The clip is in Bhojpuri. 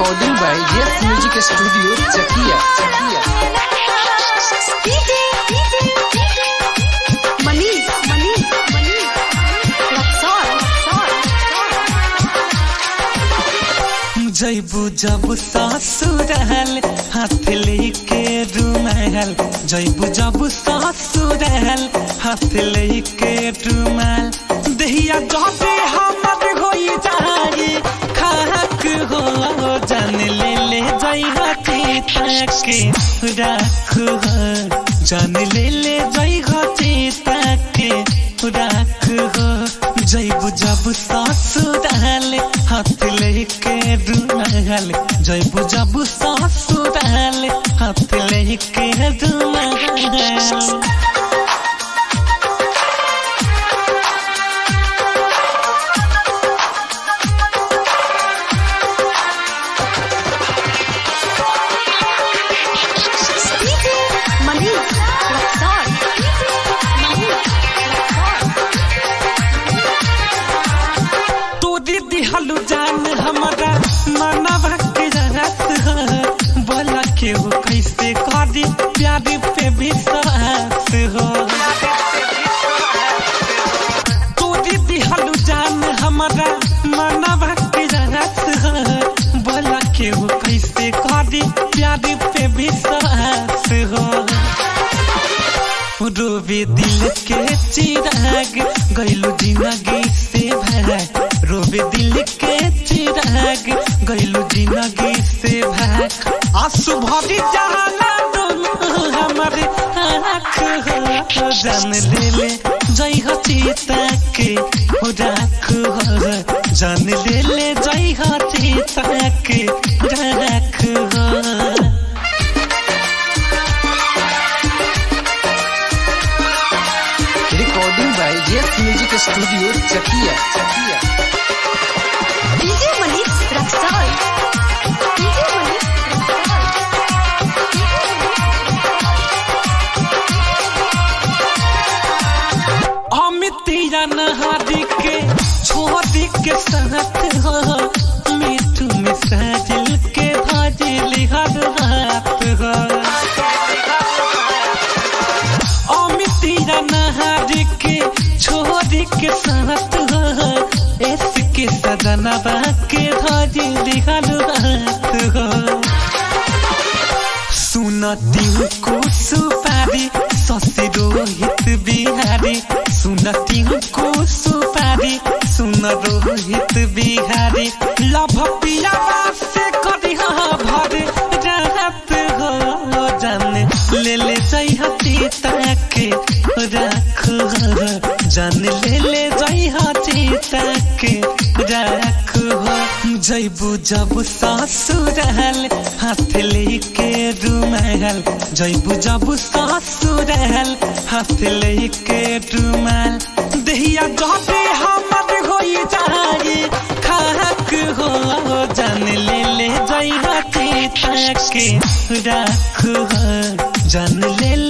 Recording by Yes Music Studio, Chakia. जैबू जब ससुराल हाथ लेके रुमाल, जैबू जब ससुराल हाथ लेके रुमाल, दहिया जबे हमर होई जाई खाक हो, जान ले जइहा चीता के राख हो, जान ले जइहा चीता के राख हो। जैबू जब ससुराल हाथ लेके रुमाल, जैबू जब ससुराल हाथ लेके रुमाल। हलू जान हमारा मनवा के जरत हो, बोला के हो कैसे करी प्यार पे विश्वास हो। तू दीदी हलू जान हमारा मनवा के जरत हो, बोला के हो कैसे करी प्यार पे विश्वास हो। रोवे दिल के चिराग गइलू जिंदगी से भाग, रोवे दिल के चिराग गइलू जिंदगी से भाग। आंसू भरी जाला दोनों हमारे आँख हो, जान ले जइहा चीता के राख हो, जान ले जइहा चीता के राख हो। Recording by Yes Music Studio, Chakia. DJ Manish Raksol. DJ Manish Raksol. अमितिया नहारी के छोड़ी के साथ हो, मिठू में साजिल के भाजिल हर रात हो। अमितिया नहारी के छोड़ी के साथ हो, इसके सदनवा के भाजिल हर रात हो। सुनती को सुपारी ससी रोहित बिहारी, सुनती को सुपारी सुन रोहित बिहारी, लभ पियावा से करी भर रात हो, जान ले जइहा चीता के राख हो, जान ले जइहा चीता के राख हो। जैबू जब ससुराल हाथ लेके रुमाल, जैबू जब ससुराल हाथ लेके रुमाल, दहिया जबे हमर होई जाई खाक हो, जान ले जइहा चीता के राख हो, जान ले